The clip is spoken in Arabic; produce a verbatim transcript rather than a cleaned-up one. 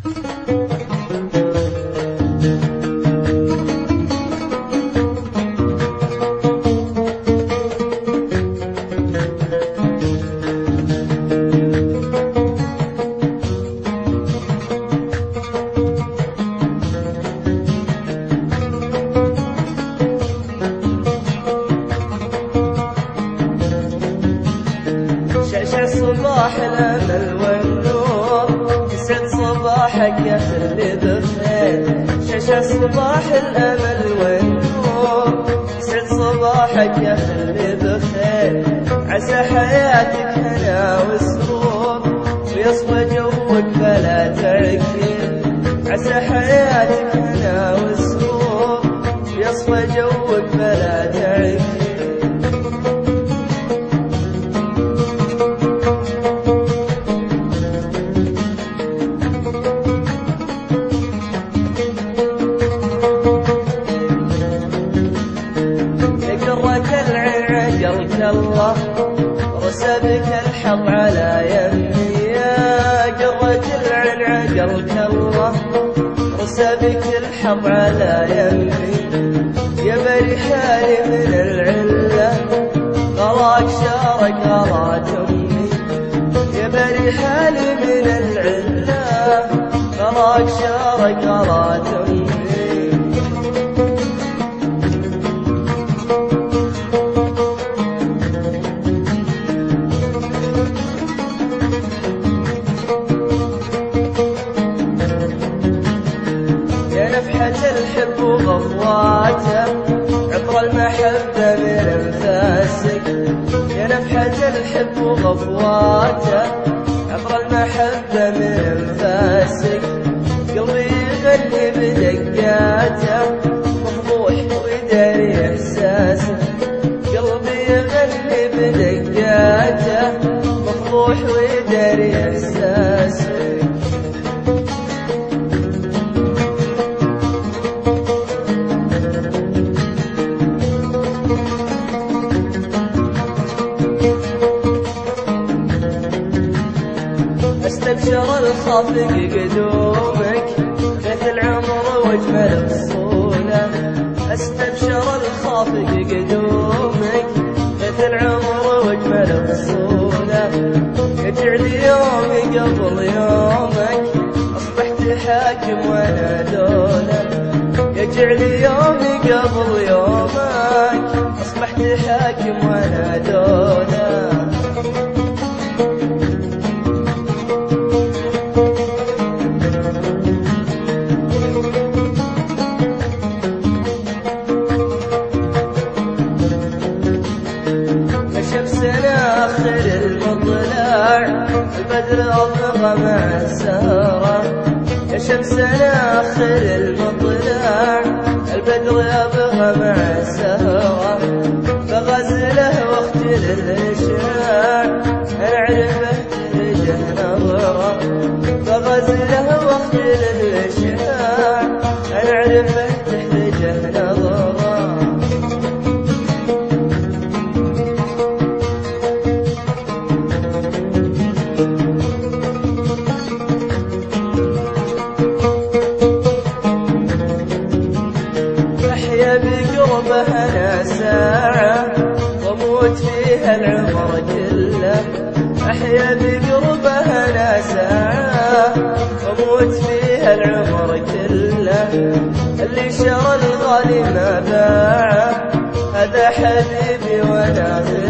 صباح الأمل والنور يسعد صباحك يا خلي بخير. شاشة صباح الأمل والنور يسعد صباحك يا خلي بخير. عسى حياتك هنا وسرور ويصفى جوك فلا تعكير. عسى حياتك هنا وسرور ويصفى جوك فلا تعكير. الله رسى بك الحظ على يمي يا قرة العين عقلك الله رسى بك الحظ على يمي. يا بري حالي من العلة غراك شارك غرات أمي. يا بري حالي من العلة غراك شارك غرات أمي. الحب وغفواته عطر المحبة من انفاسك. يا نفحة الحب وغفواته عطر المحبة من انفاسك. قلبي يغني بدقاته مفضوح ويداري احساسه. قلبي يغني بدقاته مفضوح ويداري احساسه. استبشر الخافق قدومك غيث العمر واجمل فصوله. استبشر الخافق قدومك غيث العمر واجمل فصوله. يجعل يومي قبل يومك اصبحت حاكم وانا دوله. يجعل يومي قبل يومك اصبحت حاكم وانا دوله. آخر المطلع البدر أبغى مع السهرة. يا شمسنا آخر المطلع البدر أبغى مع السهرة. فغزله واختل الإشعاع أنا عرفه تهجه نظرة. فغزله واختل الإشعاع أنا عرفه تهجه نظرة. بقربها أنا ساعة وأموت فيها العمر كله. أحيا بقربها أنا ساعة وأموت فيها العمر كله. اللي شرى الغالي ما باعه هذا حبيبي وأنا